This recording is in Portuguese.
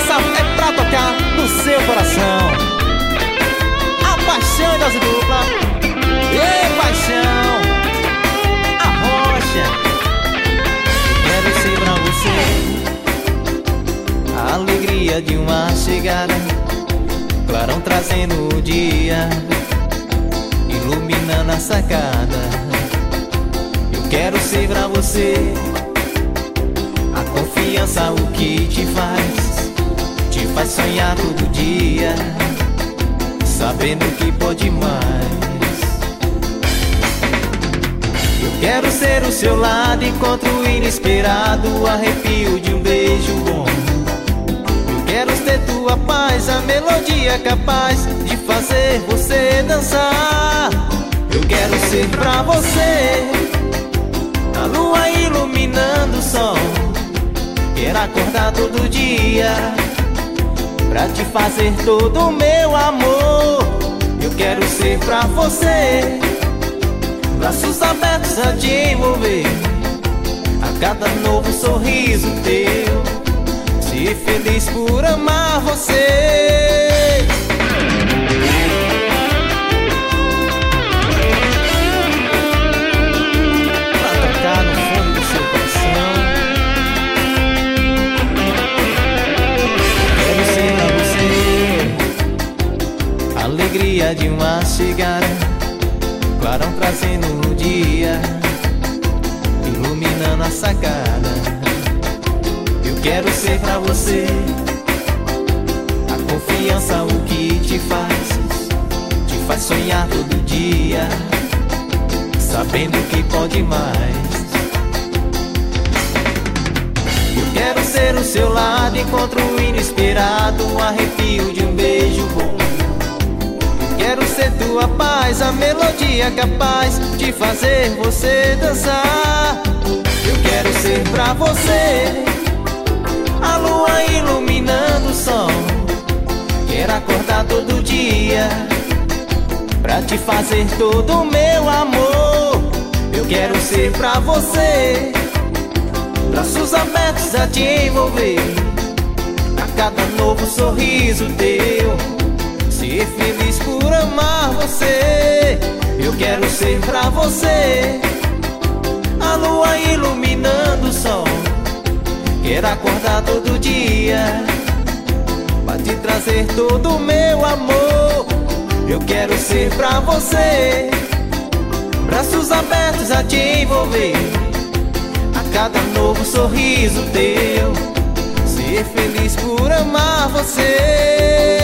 Essa é pra tocar no seu coração. A paixão das duplas. Ei, paixão, a rocha. Quero ser pra você a alegria de uma chegada, clarão trazendo o dia, iluminando a sacada. Eu quero ser pra você a confiança, o que te faz sonhar todo dia, sabendo que pode mais. Eu quero ser o seu lado, encontro inesperado, o arrepio de um beijo bom. Eu quero ter tua paz, a melodia capaz de fazer você dançar. Eu quero ser pra você a lua iluminando o sol. Quero acordar todo dia pra te fazer todo o meu amor. Eu quero ser pra você braços abertos a te envolver, a cada novo sorriso teu, ser feliz por amar você. Pra tocar no fundo do seu coração. Quero ser pra você a alegria de uma chegada, clarão trazendo o dia, iluminando a sacada. Eu quero ser pra você a confiança, o que te faz sonhar todo dia, sabendo que pode mais. Eu quero ser o seu lado, encontro inesperado, um arrepio de um beijo bom. Quero ser tua paz, a melodia capaz de fazer você dançar. Eu quero ser pra você a lua iluminando o sol. Quero acordar todo dia pra te fazer todo o meu amor. Eu quero ser pra você braços abertos a te envolver, a cada novo sorriso teu, ser feliz por amar você. Eu quero ser pra você a lua iluminando o sol. Quero acordar todo dia pra te trazer todo o meu amor. Eu quero ser pra você braços abertos a te envolver, a cada novo sorriso teu, ser feliz por amar você.